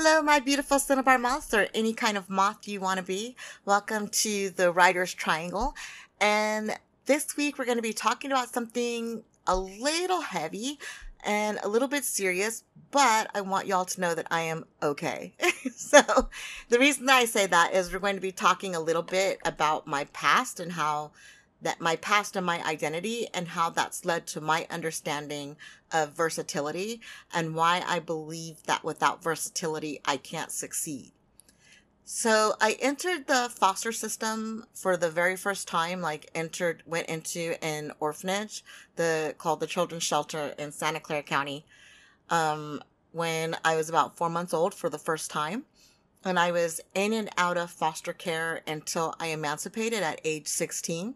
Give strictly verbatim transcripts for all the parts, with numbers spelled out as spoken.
Hello, my beautiful Cinnabar monster, any kind of moth you want to be. Welcome to the Writer's Triangle. And this week we're going to be talking about something a little heavy and a little bit serious, but I want y'all to know that I am okay. So the reason that I say that is we're going to be talking a little bit about my past and how that my past and my identity and how that's led to my understanding of versatility and why I believe that without versatility, I can't succeed. So I entered the foster system for the very first time, like entered, went into an orphanage, the called the Children's Shelter in Santa Clara County, um, when I was about four months old for the first time. And I was in and out of foster care until I emancipated at age sixteen.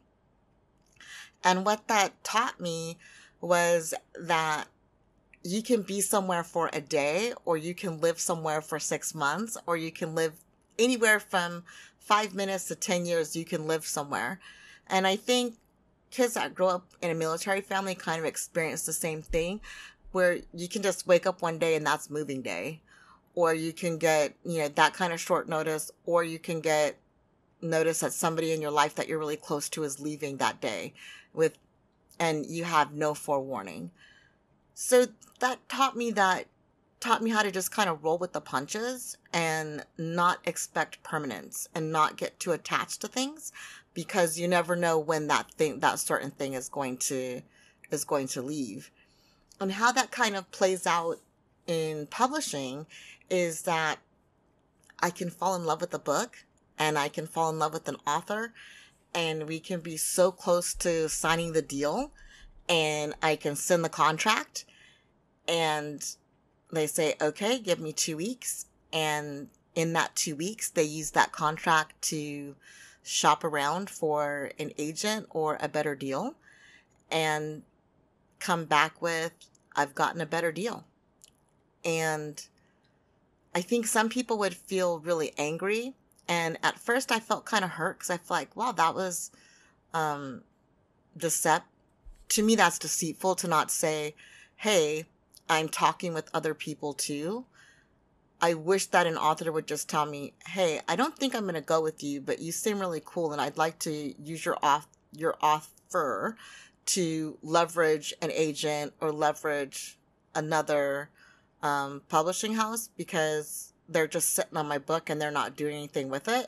And what that taught me was that you can be somewhere for a day, or you can live somewhere for six months, or you can live anywhere from five minutes to ten years, you can live somewhere. And I think kids that grow up in a military family kind of experience the same thing, where you can just wake up one day and that's moving day. Or you can get, you know, that kind of short notice, or you can get notice that somebody in your life that you're really close to is leaving that day with, and you have no forewarning. So that taught me that, taught me how to just kind of roll with the punches and not expect permanence and not get too attached to things, because you never know when that thing, that certain thing is going to, is going to leave. And how that kind of plays out in publishing is that I can fall in love with a book and I can fall in love with an author, and we can be so close to signing the deal, and I can send the contract, and they say, okay, give me two weeks. And in that two weeks, they use that contract to shop around for an agent or a better deal and come back with, I've gotten a better deal. And I think some people would feel really angry. And at first I felt kind of hurt, because I felt like, wow, that was um, decept. To me, that's deceitful to not say, hey, I'm talking with other people too. I wish that an author would just tell me, hey, I don't think I'm going to go with you, but you seem really cool, and I'd like to use your off your offer to leverage an agent or leverage another um, publishing house, because they're just sitting on my book and they're not doing anything with it.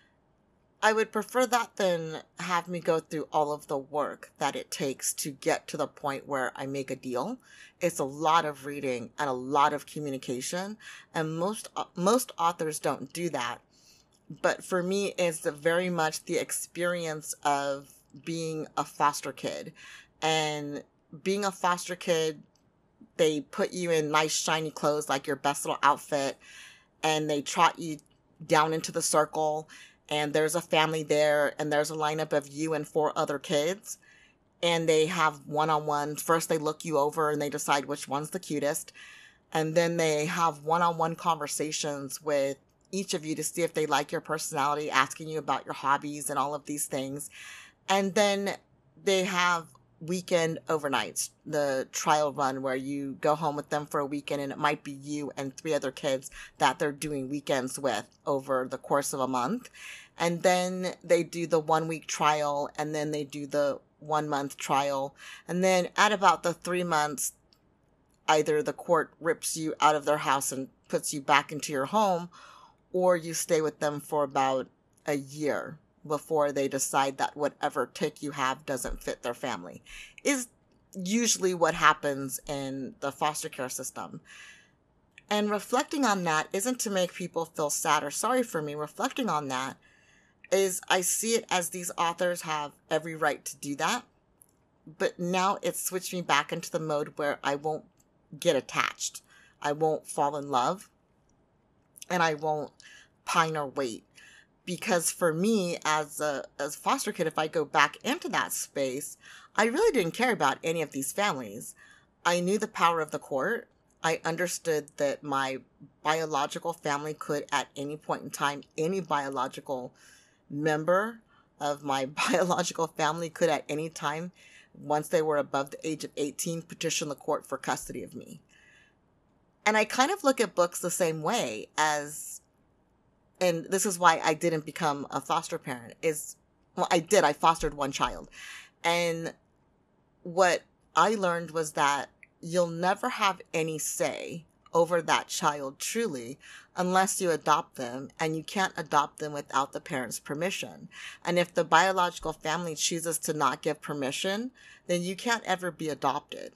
I would prefer that than have me go through all of the work that it takes to get to the point where I make a deal. It's a lot of reading and a lot of communication, and most most authors don't do that. But for me, it's the, very much the experience of being a foster kid. And being a foster kid, they put you in nice shiny clothes, like your best little outfit, and they trot you down into the circle, and there's a family there, and there's a lineup of you and four other kids, and they have one-on-one. First, they look you over and they decide which one's the cutest, and then they have one-on-one conversations with each of you to see if they like your personality, asking you about your hobbies and all of these things. And then they have weekend overnights, the trial run, where you go home with them for a weekend, and it might be you and three other kids that they're doing weekends with over the course of a month. And then they do the one week trial, and then they do the one month trial. And then at about the three months, either the court rips you out of their house and puts you back into your home, or you stay with them for about a year before they decide that whatever tick you have doesn't fit their family, is usually what happens in the foster care system. And reflecting on that isn't to make people feel sad or sorry for me. Reflecting on that is, I see it as these authors have every right to do that. But now it's switched me back into the mode where I won't get attached. I won't fall in love. And I won't pine or wait. Because for me, as a as a foster kid, if I go back into that space, I really didn't care about any of these families. I knew the power of the court. I understood that my biological family could, at any point in time, any biological member of my biological family could, at any time, once they were above the age of eighteen, petition the court for custody of me. And I kind of look at books the same way as, and this is why I didn't become a foster parent, is, well, I did, I fostered one child. And what I learned was that you'll never have any say over that child truly unless you adopt them, and you can't adopt them without the parents' permission. And if the biological family chooses to not give permission, then you can't ever be adopted.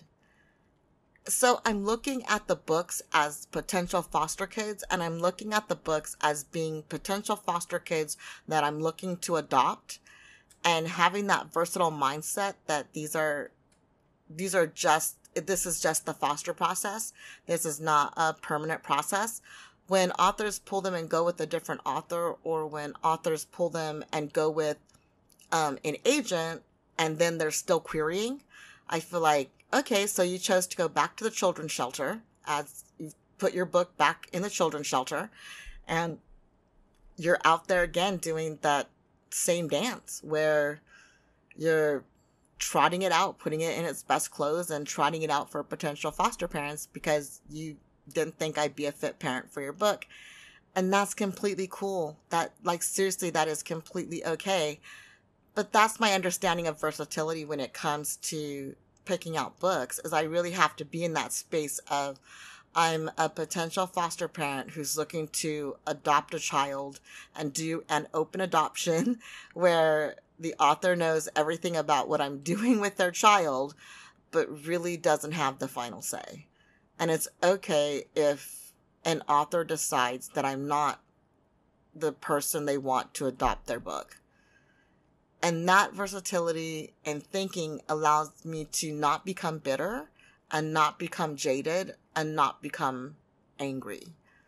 So I'm looking at the books as potential foster kids, and I'm looking at the books as being potential foster kids that I'm looking to adopt, and having that versatile mindset that these are these are just this is just the foster process. This is not a permanent process. When authors pull them and go with a different author, or when authors pull them and go with um, an agent, and then they're still querying, I feel like, okay, so you chose to go back to the children's shelter, as you put your book back in the children's shelter, and you're out there again doing that same dance where you're trotting it out, putting it in its best clothes, and trotting it out for potential foster parents because you didn't think I'd be a fit parent for your book. And that's completely cool. That, like, seriously, that is completely okay. But that's my understanding of versatility when it comes to picking out books, is I really have to be in that space of, I'm a potential foster parent who's looking to adopt a child and do an open adoption where the author knows everything about what I'm doing with their child, but really doesn't have the final say. And it's okay if an author decides that I'm not the person they want to adopt their book. And that versatility and thinking allows me to not become bitter and not become jaded and not become angry.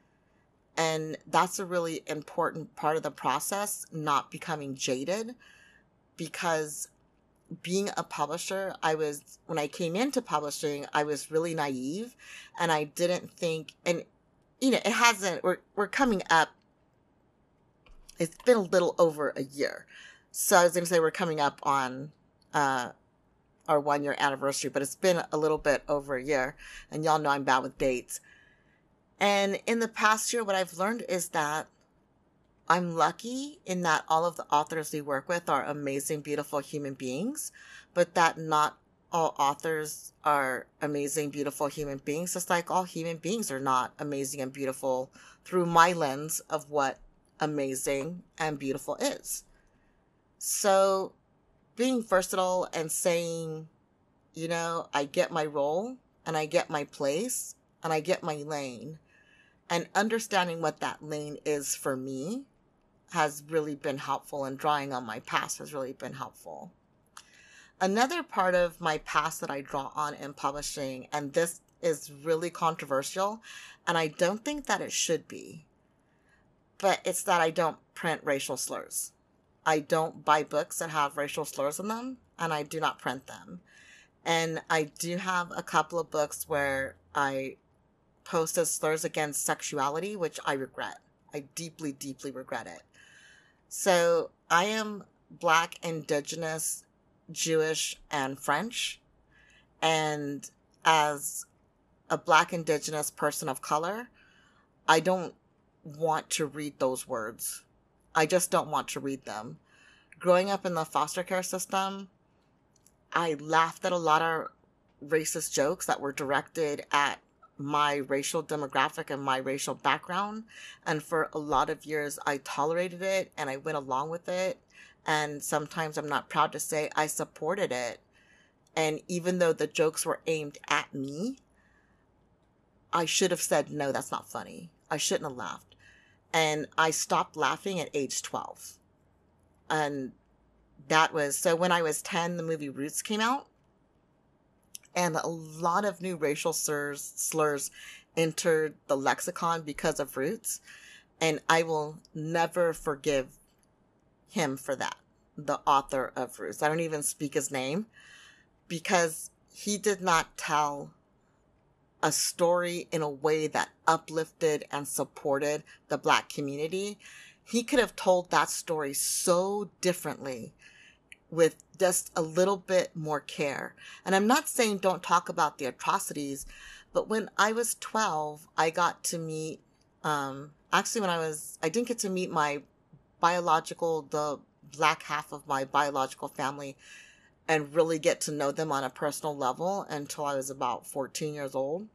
And that's a really important part of the process, not becoming jaded. Because being a publisher, I was, when I came into publishing, I was really naive, and I didn't think, and, you know, it hasn't, we're, we're coming up, it's been a little over a year. So I was going to say we're coming up on uh, our one year anniversary, but it's been a little bit over a year, and y'all know I'm bad with dates. And in the past year, what I've learned is that I'm lucky in that all of the authors we work with are amazing, beautiful human beings, but that not all authors are amazing, beautiful human beings, just like all human beings are not amazing and beautiful through my lens of what amazing and beautiful is. So being versatile and saying, you know, I get my role and I get my place and I get my lane, and understanding what that lane is for me has really been helpful, and drawing on my past has really been helpful. Another part of my past that I draw on in publishing, and this is really controversial, and I don't think that it should be, but it's that I don't print racial slurs. I don't buy books that have racial slurs in them, and I do not print them. And I do have a couple of books where I posted slurs against sexuality, which I regret. I deeply, deeply regret it. So I am Black, Indigenous, Jewish, and French. And as a Black, Indigenous person of color, I don't want to read those words. I just don't want to read them. Growing up in the foster care system, I laughed at a lot of racist jokes that were directed at my racial demographic and my racial background. And for a lot of years, I tolerated it and I went along with it. And sometimes I'm not proud to say I supported it. And even though the jokes were aimed at me, I should have said, no, that's not funny. I shouldn't have laughed. And I stopped laughing at age twelve. And that was, so when I was ten, the movie Roots came out. And a lot of new racial slurs, slurs entered the lexicon because of Roots. And I will never forgive him for that, the author of Roots. I don't even speak his name, because he did not tell a story in a way that uplifted and supported the Black community. He could have told that story so differently, with just a little bit more care. And I'm not saying don't talk about the atrocities, But when I was twelve, I got to meet, um, actually when I was, I didn't get to meet my biological, the black half of my biological family and really get to know them on a personal level until I was about fourteen years old,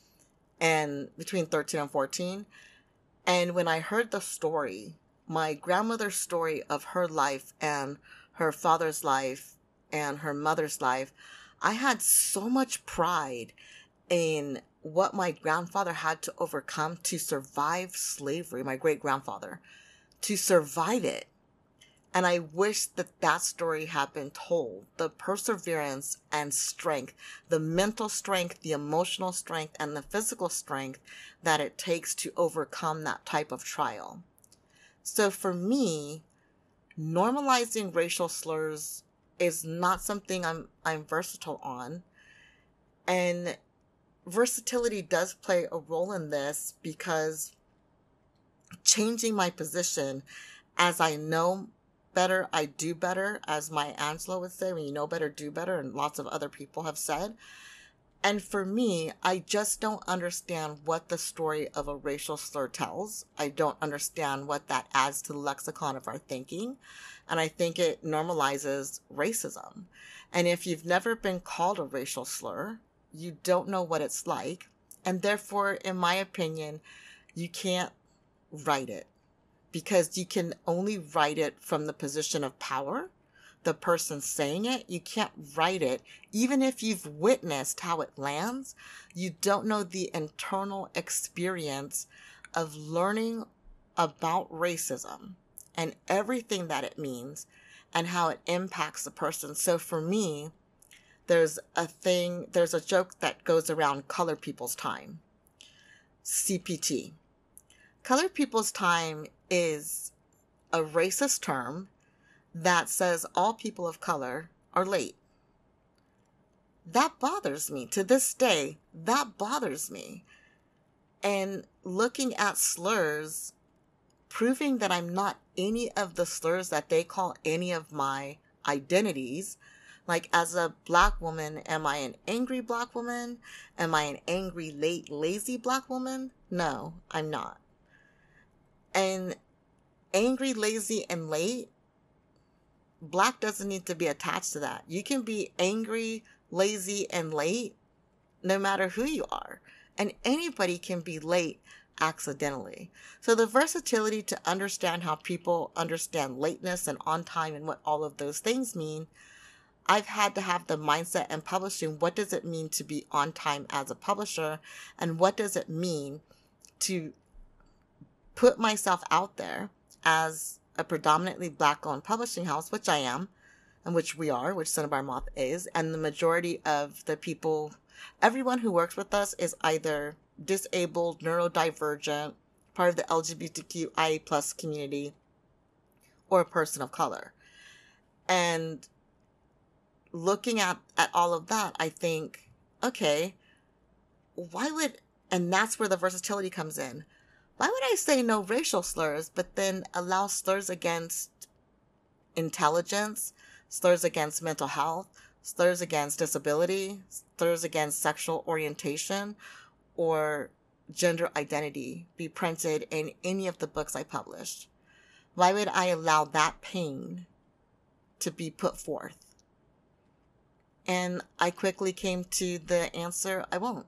and between thirteen and fourteen. And when I heard the story, my grandmother's story of her life and her father's life and her mother's life, I had so much pride in what my grandfather had to overcome to survive slavery, my great grandfather, to survive it. And I wish that that story had been told. The perseverance and strength, the mental strength, the emotional strength, and the physical strength that it takes to overcome that type of trial. So for me, normalizing racial slurs is not something I'm I'm versatile on. And versatility does play a role in this, because changing my position as I know better, I do better, as Maya Angelou would say, when you know better, do better, and lots of other people have said. And for me, I just don't understand what the story of a racial slur tells. I don't understand what that adds to the lexicon of our thinking. And I think it normalizes racism. And if you've never been called a racial slur, you don't know what it's like. And therefore, in my opinion, you can't write it, because you can only write it from the position of power, the person saying it. You can't write it, even if you've witnessed how it lands. You don't know the internal experience of learning about racism and everything that it means and how it impacts the person. So for me, there's a thing, there's a joke that goes around colored people's time, C P T. Colored people's time is a racist term that says all people of color are late. That bothers me. To this day, that bothers me. And looking at slurs, proving that I'm not any of the slurs that they call any of my identities. Like, as a black woman, am I an angry black woman? Am I an angry, late, lazy black woman? No, I'm not. And angry, lazy, and late, black doesn't need to be attached to that. You can be angry, lazy, and late no matter who you are. And anybody can be late accidentally. So the versatility to understand how people understand lateness and on time and what all of those things mean, I've had to have the mindset in publishing. What does it mean to be on time as a publisher? And what does it mean to put myself out there as a predominantly black-owned publishing house, which I am, and which we are, which Cinnabar Moth is, and the majority of the people, everyone who works with us is either disabled, neurodivergent, part of the L G B T Q I A plus community, or a person of color. And looking at, at all of that, I think, okay, why would, and that's where the versatility comes in. Why would I say no racial slurs, but then allow slurs against intelligence, slurs against mental health, slurs against disability, slurs against sexual orientation, or gender identity be printed in any of the books I published? Why would I allow that pain to be put forth? And I quickly came to the answer, I won't.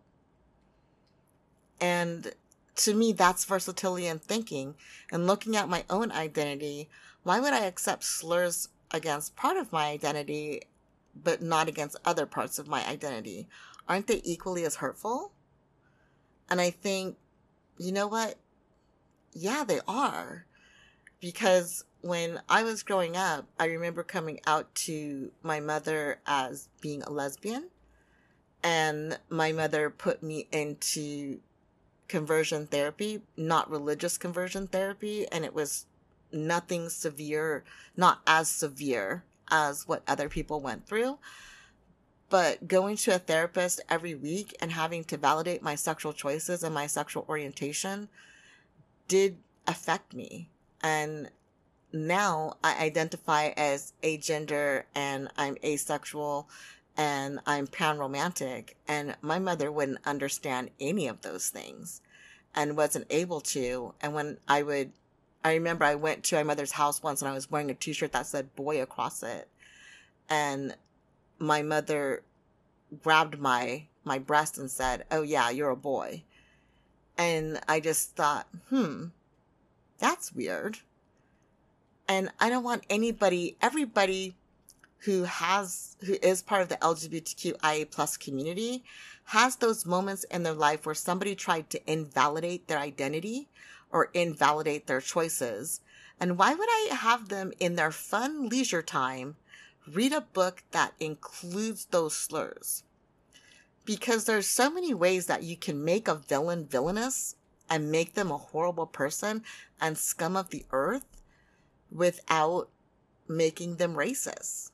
And to me, that's versatility in thinking. And looking at my own identity, why would I accept slurs against part of my identity, but not against other parts of my identity? Aren't they equally as hurtful? And I think, you know what? Yeah, they are. Because when I was growing up, I remember coming out to my mother as being a lesbian. And my mother put me into conversion therapy, not religious conversion therapy. And it was nothing severe, not as severe as what other people went through. But going to a therapist every week and having to validate my sexual choices and my sexual orientation did affect me. And now I identify as agender and I'm asexual and I'm pan-romantic, and my mother wouldn't understand any of those things and wasn't able to. And when I would, I remember I went to my mother's house once and I was wearing a t-shirt that said boy across it. And my mother grabbed my, my breast and said, "Oh yeah, you're a boy." And I just thought, hmm, that's weird. And I don't want anybody, everybody who has, who is part of the L G B T Q I A plus community has those moments in their life where somebody tried to invalidate their identity or invalidate their choices. And why would I have them in their fun leisure time read a book that includes those slurs? Because there's so many ways that you can make a villain villainous and make them a horrible person and scum of the earth without making them racist.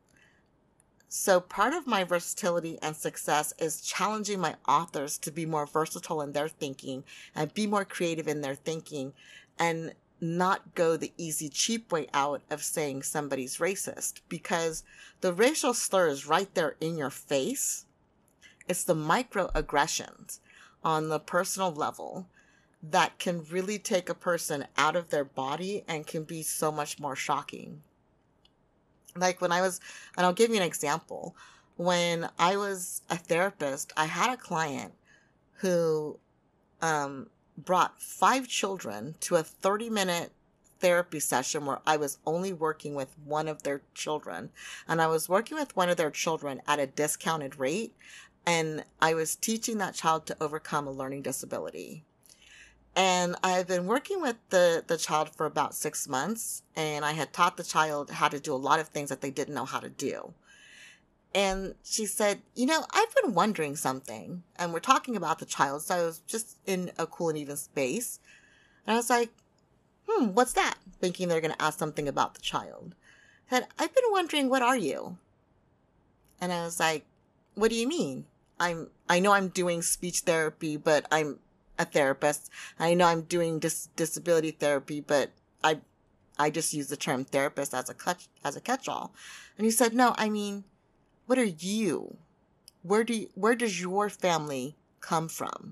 So part of my versatility and success is challenging my authors to be more versatile in their thinking and be more creative in their thinking and not go the easy, cheap way out of saying somebody's racist, because the racial slur is right there in your face. It's the microaggressions on the personal level that can really take a person out of their body and can be so much more shocking. Like when I was, and I'll give you an example. When I was a therapist, I had a client who um, brought five children to a thirty minute therapy session where I was only working with one of their children. And I was working with one of their children at a discounted rate. And I was teaching that child to overcome a learning disability. And I had been working with the, the child for about six months, and I had taught the child how to do a lot of things that they didn't know how to do. And she said, "You know, I've been wondering something." And we're talking about the child, so I was just in a cool and even space. And I was like, hmm, what's that? Thinking they're going to ask something about the child. I said, "I've been wondering, what are you?" And I was like, "What do you mean?" I'm, I know I'm doing speech therapy, but I'm a therapist. I know I'm doing dis- disability therapy, but I, I just use the term therapist as a catch, as a catch-all. And he said, "No, I mean, what are you? Where do you, where does your family come from?"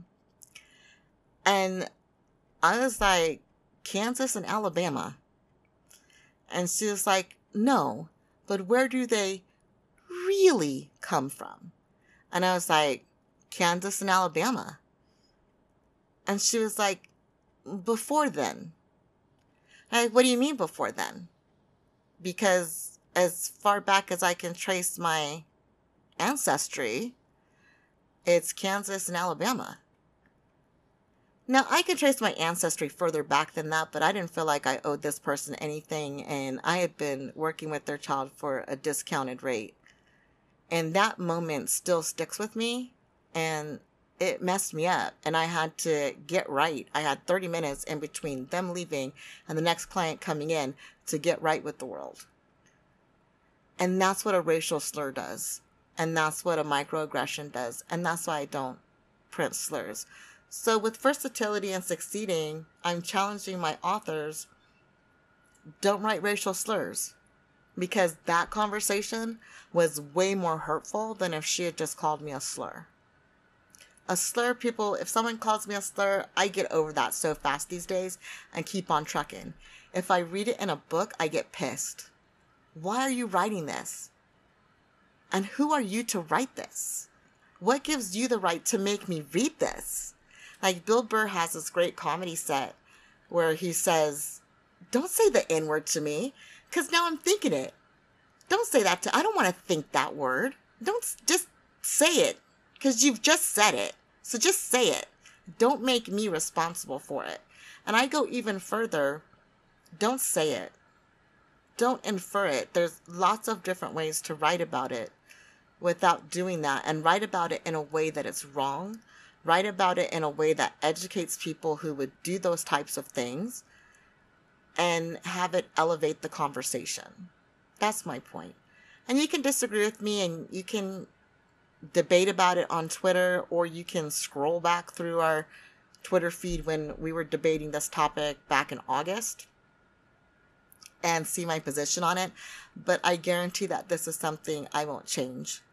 And I was like, "Kansas and Alabama." And she was like, "No, but where do they really come from?" And I was like, "Kansas and Alabama." And she was like, "Before then." I'm like, "What do you mean before then?" Because as far back as I can trace my ancestry, it's Kansas and Alabama. Now, I can trace my ancestry further back than that, but I didn't feel like I owed this person anything, and I had been working with their child for a discounted rate. And that moment still sticks with me, and it messed me up, and I had to get right. I had thirty minutes in between them leaving and the next client coming in to get right with the world. And that's what a racial slur does. And that's what a microaggression does. And that's why I don't print slurs. So with versatility and succeeding, I'm challenging my authors, don't write racial slurs. Because that conversation was way more hurtful than if she had just called me a slur. A slur, people, if someone calls me a slur, I get over that so fast these days and keep on trucking. If I read it in a book, I get pissed. Why are you writing this? And who are you to write this? What gives you the right to make me read this? Like Bill Burr has this great comedy set where he says, "Don't say the N-word to me, because now I'm thinking it. Don't say that to, I don't want to think that word. Don't, just say it, because you've just said it. So just say it. Don't make me responsible for it." And I go even further. Don't say it. Don't infer it. There's lots of different ways to write about it without doing that, and write about it in a way that it's wrong. Write about it in a way that educates people who would do those types of things and have it elevate the conversation. That's my point. And you can disagree with me, and you can debate about it on Twitter, or you can scroll back through our Twitter feed when we were debating this topic back in August and see my position on it. But I guarantee that this is something I won't change.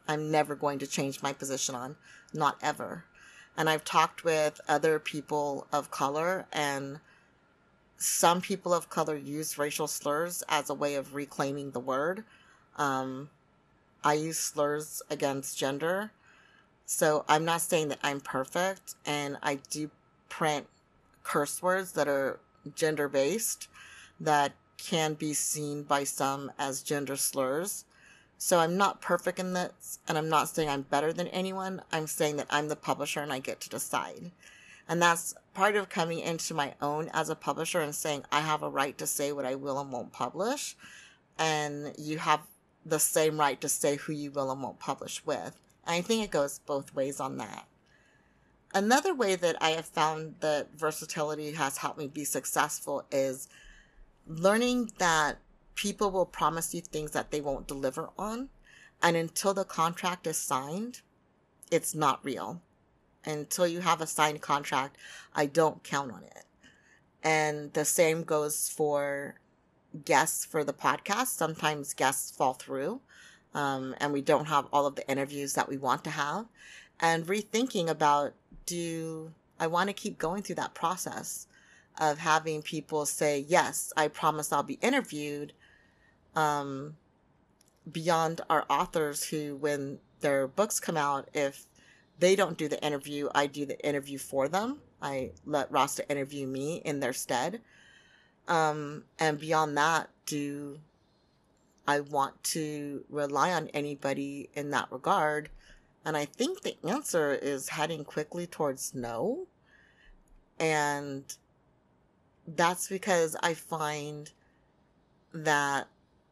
I'm never going to change my position on. Not ever. And I've talked with other people of color, and some people of color use racial slurs as a way of reclaiming the word. Um, I use slurs against gender. So I'm not saying that I'm perfect, and I do print curse words that are gender-based that can be seen by some as gender slurs. So I'm not perfect in this, and I'm not saying I'm better than anyone. I'm saying that I'm the publisher and I get to decide. And that's part of coming into my own as a publisher and saying I have a right to say what I will and won't publish. And you have the same right to say who you will and won't publish with. And I think it goes both ways on that. Another way that I have found that versatility has helped me be successful is learning that people will promise you things that they won't deliver on. And until the contract is signed, it's not real. Until you have a signed contract, I don't count on it. And the same goes for guests for the podcast. Sometimes guests fall through, um, and we don't have all of the interviews that we want to have. And rethinking about, do I want to keep going through that process of having people say, yes, I promise I'll be interviewed, um, beyond our authors who, when their books come out, if they don't do the interview, I do the interview for them. I let Rasta interview me in their stead. Um, and beyond that, do I want to rely on anybody in that regard? And I think the answer is heading quickly towards no. And that's because I find that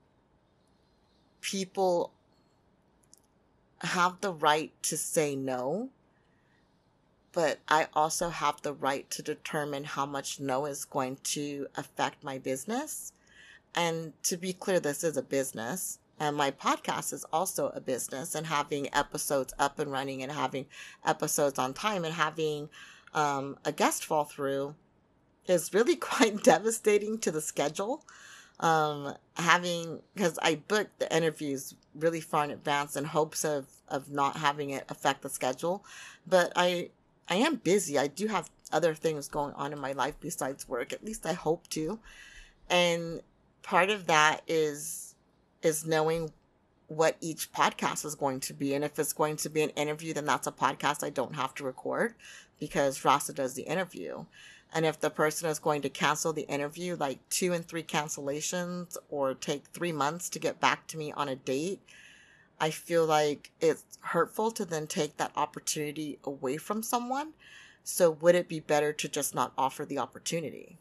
people have the right to say no, but I also have the right to determine how much no is going to affect my business. And to be clear, this is a business, and my podcast is also a business, and having episodes up and running and having episodes on time and having um, a guest fall through is really quite devastating to the schedule. Um, having, because I booked the interviews really far in advance in hopes of, of not having it affect the schedule. But I, I am busy. I do have other things going on in my life besides work. At least I hope to. And part of that is, is knowing what each podcast is going to be. And if it's going to be an interview, then that's a podcast I don't have to record because Rasta does the interview. And if the person is going to cancel the interview, like two and three cancellations, or take three months to get back to me on a date, I feel like it's hurtful to then take that opportunity away from someone. So would it be better to just not offer the opportunity?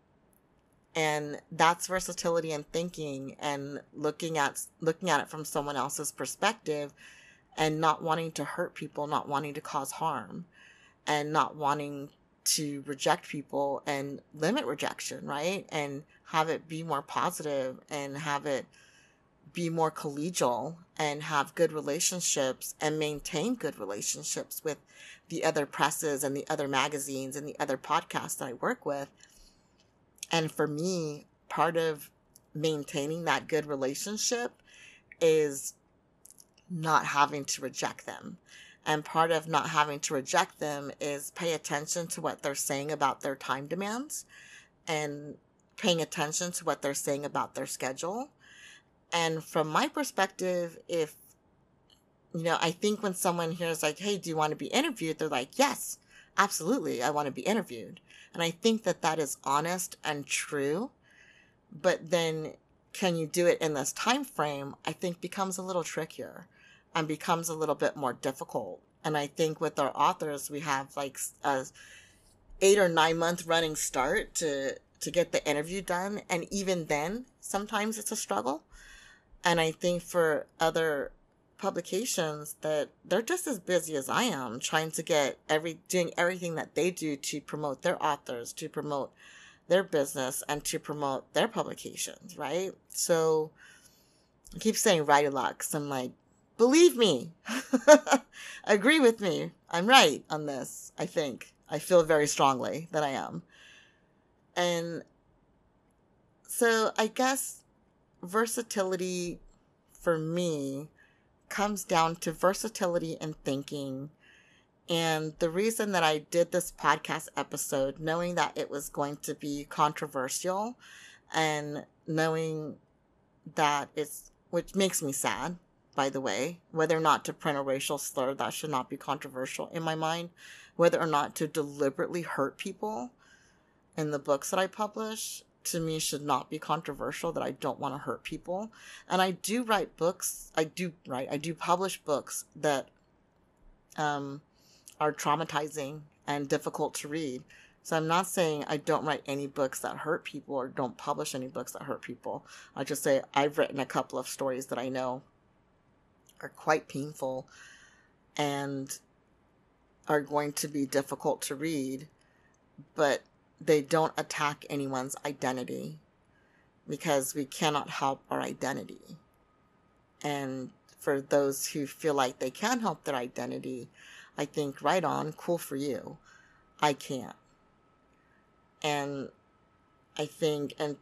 And that's versatility and thinking and looking at looking at it from someone else's perspective and not wanting to hurt people, not wanting to cause harm, and not wanting to reject people and limit rejection, right? And have it be more positive and have it be more collegial and have good relationships and maintain good relationships with the other presses and the other magazines and the other podcasts that I work with. And for me, part of maintaining that good relationship is not having to reject them. And part of not having to reject them is pay attention to what they're saying about their time demands and paying attention to what they're saying about their schedule. And from my perspective, if, you know, I think when someone hears like, hey, do you want to be interviewed? They're like, yes, absolutely. I want to be interviewed. And I think that that is honest and true. But then can you do it in this time frame? I think becomes a little trickier. And becomes a little bit more difficult. And I think with our authors, we have like a eight or nine month running start to, to get the interview done. And even then, sometimes it's a struggle. And I think for other publications that they're just as busy as I am trying to get every, doing everything that they do to promote their authors, to promote their business, and to promote their publications, right? So I keep saying right a lot because I'm like, believe me, agree with me. I'm right on this. I think I feel very strongly that I am. And so I guess versatility for me comes down to versatility and thinking. And the reason that I did this podcast episode, knowing that it was going to be controversial and knowing that it's, which makes me sad, by the way, whether or not to print a racial slur, that should not be controversial in my mind. Whether or not to deliberately hurt people in the books that I publish, to me, should not be controversial, that I don't want to hurt people. And I do write books, I do write, I do publish books that um, are traumatizing and difficult to read. So I'm not saying I don't write any books that hurt people or don't publish any books that hurt people. I just say I've written a couple of stories that I know are quite painful and are going to be difficult to read, but they don't attack anyone's identity, because we cannot help our identity. And for those who feel like they can help their identity, I think, right on, cool for you. I can't. And I think, and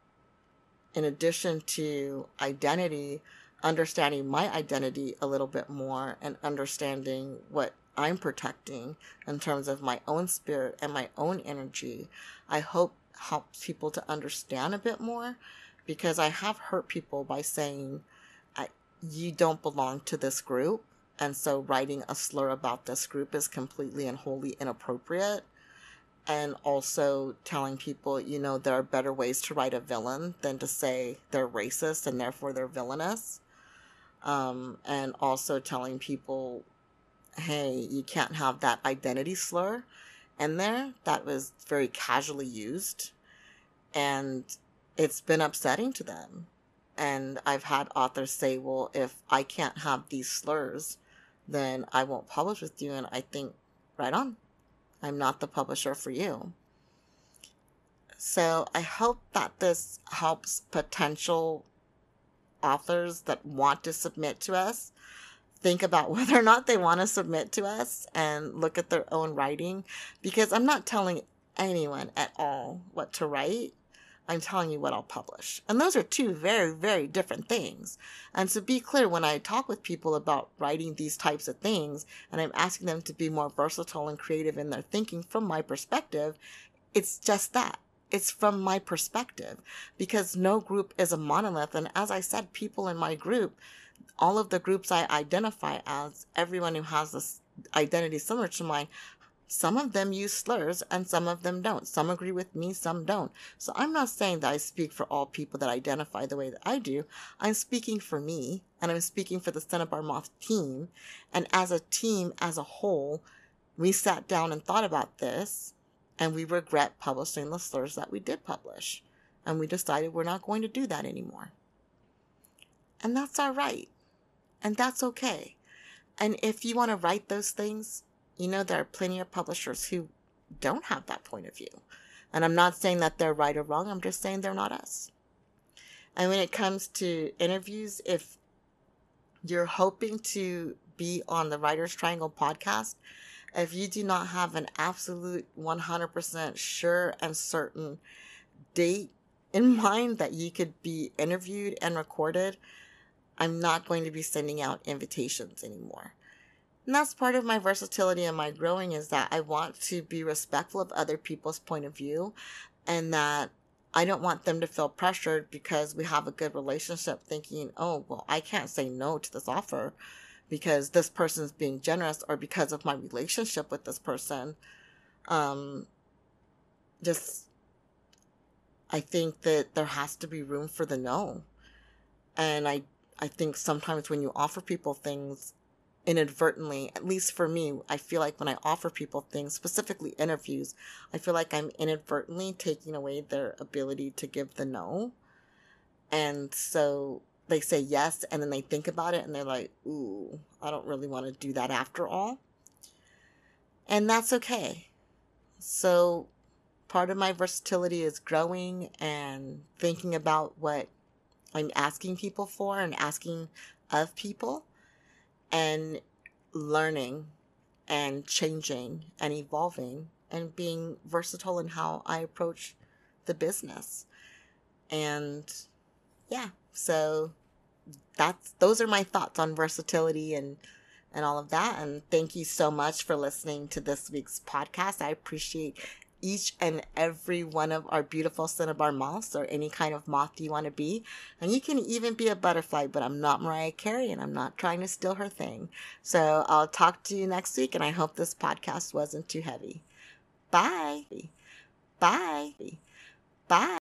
in addition to identity, understanding my identity a little bit more and understanding what I'm protecting in terms of my own spirit and my own energy, I hope helps people to understand a bit more, because I have hurt people by saying, I, you don't belong to this group, and so writing a slur about this group is completely and wholly inappropriate. And also telling people, you know, there are better ways to write a villain than to say they're racist and therefore they're villainous. Um, and also telling people, hey, you can't have that identity slur in there. That was very casually used, and it's been upsetting to them. And I've had authors say, well, if I can't have these slurs, then I won't publish with you. And I think, right on. I'm not the publisher for you. So I hope that this helps potential authors that want to submit to us think about whether or not they want to submit to us and look at their own writing, because I'm not telling anyone at all what to write. I'm telling you what I'll publish. And those are two very, very different things. And to be clear, when I talk with people about writing these types of things, and I'm asking them to be more versatile and creative in their thinking from my perspective, it's just that. It's from my perspective, because no group is a monolith. And as I said, people in my group, all of the groups I identify as, everyone who has this identity similar to mine, some of them use slurs and some of them don't. Some agree with me, some don't. So I'm not saying that I speak for all people that identify the way that I do. I'm speaking for me, and I'm speaking for the Cinnabar Moth team. And as a team, as a whole, we sat down and thought about this, and we regret publishing the slurs that we did publish. And we decided we're not going to do that anymore. And that's all right. And that's okay. And if you want to write those things, you know, there are plenty of publishers who don't have that point of view. And I'm not saying that they're right or wrong. I'm just saying they're not us. And when it comes to interviews, if you're hoping to be on the Writer's Triangle podcast, if you do not have an absolute one hundred percent sure and certain date in mind that you could be interviewed and recorded, I'm not going to be sending out invitations anymore. And that's part of my versatility and my growing, is that I want to be respectful of other people's point of view, and that I don't want them to feel pressured because we have a good relationship thinking, oh, well, I can't say no to this offer because this person's being generous, or because of my relationship with this person. Um, just, I think that there has to be room for the no. And I, I think sometimes when you offer people things inadvertently, at least for me, I feel like when I offer people things, specifically interviews, I feel like I'm inadvertently taking away their ability to give the no. And so they say yes, and then they think about it and they're like, ooh, I don't really want to do that after all. And that's okay. So part of my versatility is growing and thinking about what I'm asking people for and asking of people, and learning and changing and evolving and being versatile in how I approach the business. And yeah, so that's those are my thoughts on versatility and and all of that. And thank you so much for listening to this week's podcast. I appreciate each and every one of our beautiful cinnabar moths, or any kind of moth you want to be. And you can even be a butterfly, but I'm not Mariah Carey and I'm not trying to steal her thing. So I'll talk to you next week, and I hope this podcast wasn't too heavy. Bye. Bye. Bye.